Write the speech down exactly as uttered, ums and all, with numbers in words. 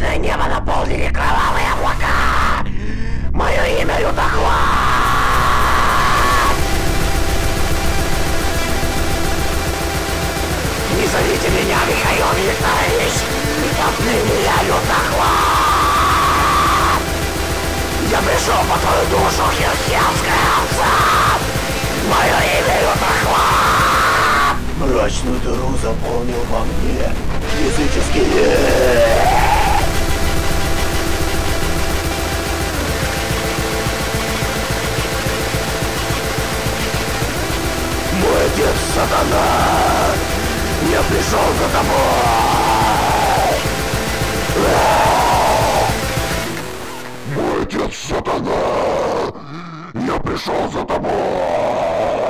Ночное небо наполнили кровавые облака. Мое имя Лютохват. Не зовите меня Михаил Викторович. Отныне я Лютохват. Я пришел по твою душу, херхенская овца. Мое имя Лютохват. Мрачную дыру заполнил во мне языческий лес. Мой отец сатана. Я пришел за тобой. Мой отец сатана. Я пришел за тобой.